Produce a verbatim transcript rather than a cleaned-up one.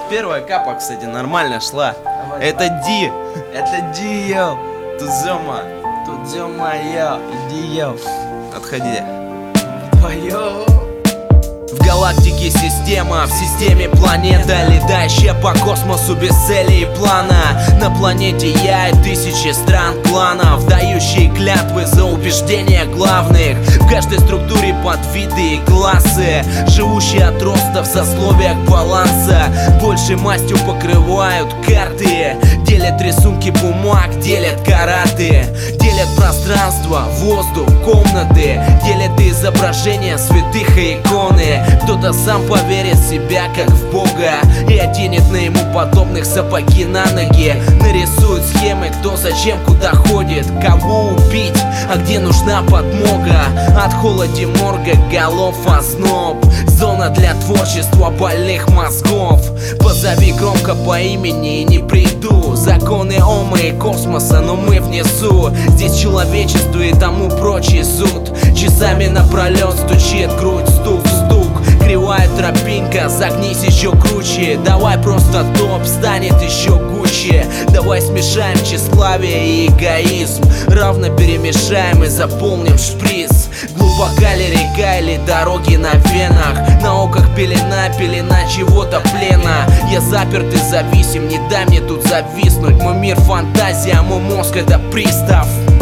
Первая капа, кстати, нормально шла. Это Ди, это Ди, йоу. Тут Зёма, тут Зёма, йоу. Иди, йоу. Отходи. Твоё. В галактике система, в системе планета, летающая по космосу без цели и плана. На планете я и тысячи стран кланов, дающие клятвы за убеждения главных. В каждой структуре подвиды и классы, живущие от роста в сословиях баланса. Большей мастью покрывают карты, делят рисунки бумаг, делят караты, делят пространство, воздух, комнаты, делят изображения святых и иконы. Кто-то сам поверит в себя как в Бога и оденет на ему подобных сапоги на ноги. Нарисует схемы, кто зачем куда ходит, кого убить, а где нужна подмога. От холоди морга голов озноб, зона для творчества больных мозгов. Позови громко по имени и не приду. Законы Ома и космоса, но мы внизу. Здесь человечество и тому прочий зуд. Часами напролет стучит грудь, стук в стук. Кривая тропинка, загнись еще круче. Давай просто топ, станет еще гуще. Давай смешаем тщеславие и эгоизм, равно перемешаем и заполним шприц. Глубока ли река или дороги на венах, на оках пелена, пелена чего-то плена. Я заперт и зависим, не дай мне тут зависнуть. Мой мир фантазия, мой мозг это пристав.